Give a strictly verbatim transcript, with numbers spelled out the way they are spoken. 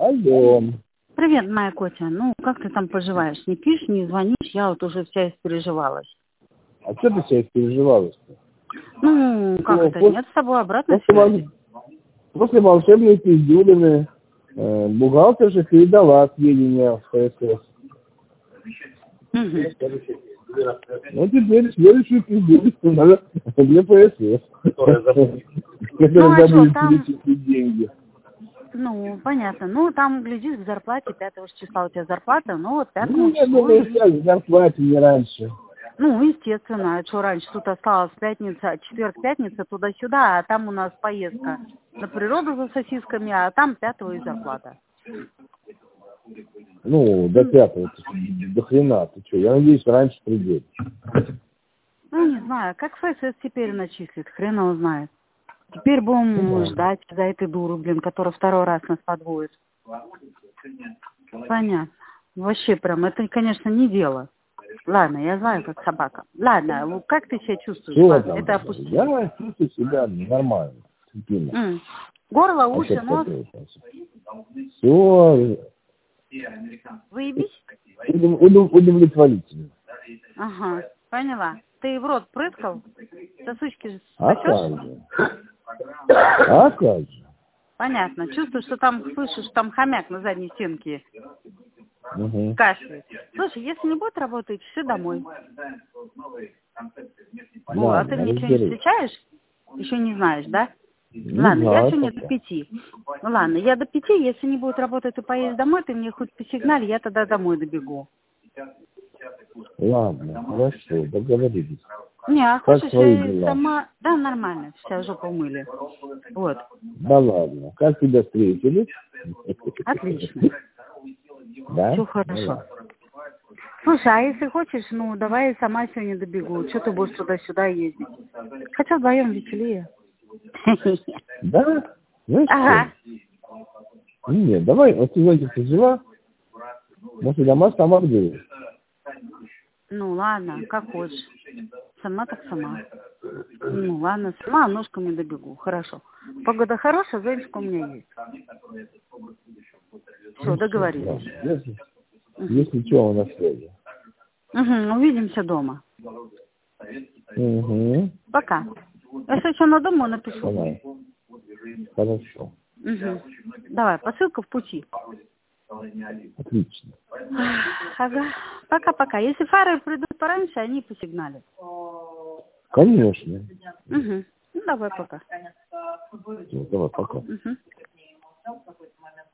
Алло. Привет, моя Котя. Ну, как ты там поживаешь? Не пишешь, не звонишь, я вот уже вся испереживалась. А что ты сейчас переживалась-то? Ну, как Ну, это? после, Нет с тобой обратной после, связи? вол- после волшебной пиздюлины э, бухгалтерша передала сведения в ФСС. Угу. Ну, теперь следующую пиздюлину надо для ФСС. Ну, Которая а что, забудет там, перечислить деньги. ну, понятно. Ну, там, глядишь, в зарплате пятого числа у тебя зарплата, ну, вот Ну, пятому я числу думаю, и... сейчас в зарплате не раньше. Ну, естественно, а что раньше тут осталось пятница, четверг-пятница, туда-сюда, а там у нас поездка на природу за сосисками, а там пятого и зарплата. Ну, до пятого, ты, до хрена, ты что? Я надеюсь, раньше придет. Ну, не знаю, как ФСС теперь начислит, хрен его знает. Теперь будем Ну, ждать за этой дуры, блин, которая второй раз нас подводит. Понятно. Вообще прям, это, конечно, не дело. Ладно, я знаю, как собака. Ладно, ну, как ты себя чувствуешь? что Ладно, там? это опусти. Я чувствую себя нормально. Терпимо. М. Горло, А уши, что нос. такое? Все Выебись? удовлетворительно. Ага, поняла. Ты в рот прыскал? Сосучки А как сосешь? же? А как же? Понятно. Чувствуешь, что там, слышишь, там хомяк на задней стенке Угу. кашляет. Слушай, если не будет работать, все домой. О, а ты Ладно, мне что-нибудь разберусь. встречаешь? Еще не знаешь, да? Не Ладно, я знаю сегодня до пока. пяти. Ну ладно, я до пяти, если не будет работать, ты поедешь домой, ты мне хоть посигнали, я тогда домой добегу. Ладно, хорошо, договорились. Не, а Как хочешь, твои я и дела? сама... Да, нормально, вся жопу умыли. Вот, Да ладно. Как тебя встретили? отлично, Да? все Ну хорошо. ладно. Слушай, а если хочешь, ну, давай я сама сегодня добегу. Что ты будешь туда-сюда ездить? Хотя вдвоем веселее. Да? Знаешь Ага. что? Нет, давай, вот сегодня ты жива, может, дома сама где. Ну, ладно, как хочешь. Сама так сама. Ну, ладно, сама ножками добегу. Хорошо. Погода хорошая, зонтик у меня есть. Все, договорились. Если, Угу. если что, у нас связи. Угу, увидимся дома. Угу. Пока. Если что надумаю, напишу. Давай. Хорошо. Угу. Давай, посылка в пути. Отлично. Ага. Пока-пока. Если фары придут пораньше, они посигналят. Конечно. Угу. Ну, давай пока. Давай, пока. Угу.